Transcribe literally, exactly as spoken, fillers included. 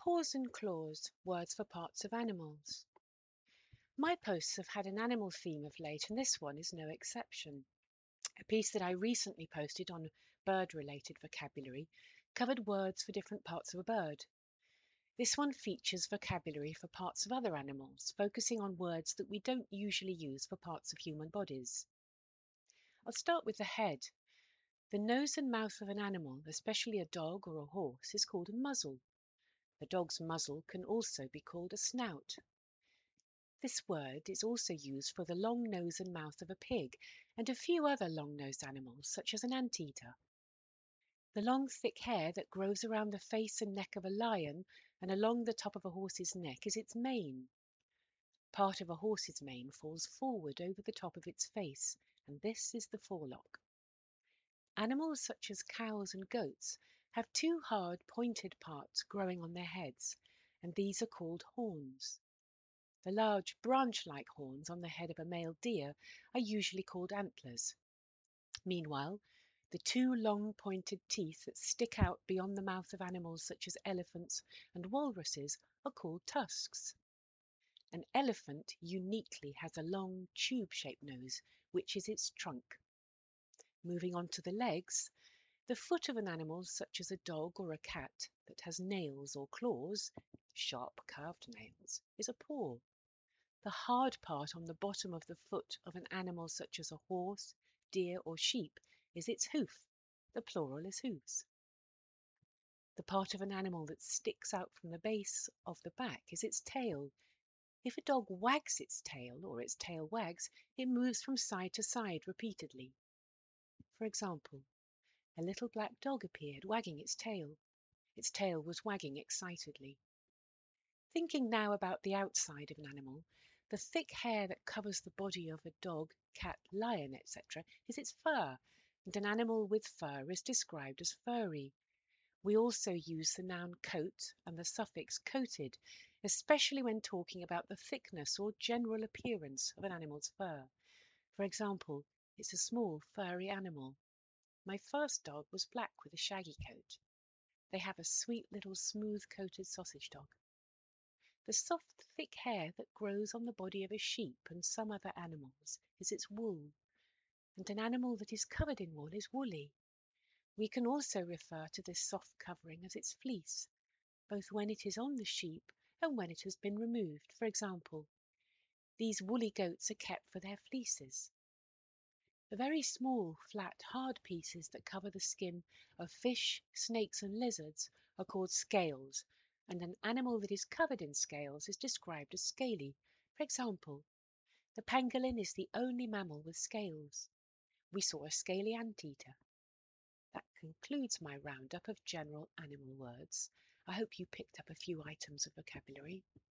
Paws and claws, words for parts of animals. My posts have had an animal theme of late, and this one is no exception. A piece that I recently posted on bird-related vocabulary covered words for different parts of a bird. This one features vocabulary for parts of other animals, focusing on words that we don't usually use for parts of human bodies. I'll start with the head. The nose and mouth of an animal, especially a dog or a horse, is called a muzzle. A dog's muzzle can also be called a snout. This word is also used for the long nose and mouth of a pig and a few other long-nosed animals, such as an anteater. The long, thick hair that grows around the face and neck of a lion and along the top of a horse's neck is its mane. Part of a horse's mane falls forward over the top of its face, and this is the forelock. Animals such as cows and goats have two hard, pointed parts growing on their heads, and these are called horns. The large branch-like horns on the head of a male deer are usually called antlers. Meanwhile, the two long pointed teeth that stick out beyond the mouth of animals such as elephants and walruses are called tusks. An elephant uniquely has a long tube-shaped nose, which is its trunk. Moving on to the legs, the foot of an animal such as a dog or a cat that has nails or claws, sharp curved nails, is a paw. The hard part on the bottom of the foot of an animal such as a horse, deer or sheep is its hoof. The plural is hooves. The part of an animal that sticks out from the base of the back is its tail. If a dog wags its tail or its tail wags, it moves from side to side repeatedly. For example, a little black dog appeared, wagging its tail. Its tail was wagging excitedly. Thinking now about the outside of an animal, the thick hair that covers the body of a dog, cat, lion, et cetera is its fur, and an animal with fur is described as furry. We also use the noun coat and the suffix coated, especially when talking about the thickness or general appearance of an animal's fur. For example, it's a small, furry animal. My first dog was black with a shaggy coat. They have a sweet little smooth-coated sausage dog. The soft, thick hair that grows on the body of a sheep and some other animals is its wool, and an animal that is covered in wool is woolly. We can also refer to this soft covering as its fleece, both when it is on the sheep and when it has been removed. For example, these woolly goats are kept for their fleeces. The very small, flat, hard pieces that cover the skin of fish, snakes and lizards are called scales, and an animal that is covered in scales is described as scaly. For example, the pangolin is the only mammal with scales. We saw a scaly anteater. That concludes my roundup of general animal words. I hope you picked up a few items of vocabulary.